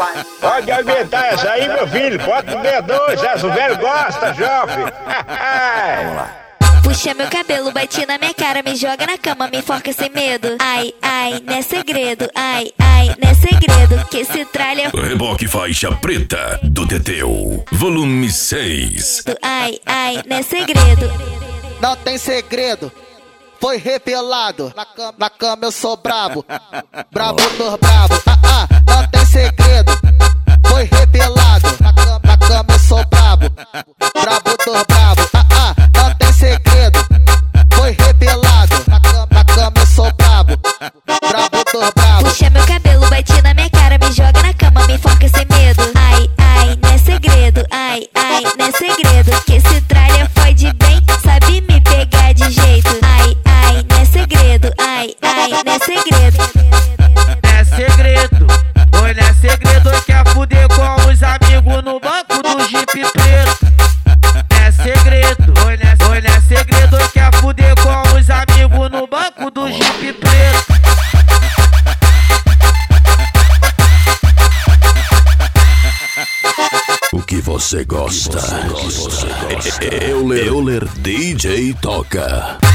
Pode aumentar essa aí, meu filho. Pode comer dois, essa o velho gosta, jovem. Vamos lá. Puxa meu cabelo, bate na minha cara, me joga na cama, me enforca sem medo. Ai, ai, não é segredo, ai, ai, não é segredo, que esse tralha... Reboque faixa preta do Teteu, volume 6. Ai, ai, não é segredo. Não tem segredo, foi revelado. Na cama eu sou brabo, brabo dos brabo. Não tem segredo, foi revelado. Na cama eu sou brabo, brabo dos brabo. Não tem segredo, foi revelado. Na cama eu sou brabo, brabo dos brabo. Puxa meu cabelo, bate na minha cara, me joga na cama, me enforca sem medo. Ai, ai, não é segredo, ai, ai, não é segredo, que esse tralha fode bem, sabe me pegar de jeito. Ai, ai, não é segredo, ai, ai, não é segredo. Não é segredo, oi, não é segredo, quer fuder com os amigos no banco do Jeep preto. Não é segredo, oi, não é segredo, quer fuder com os amigos no banco do Jeep preto. O que você gosta? Euler DJ toca.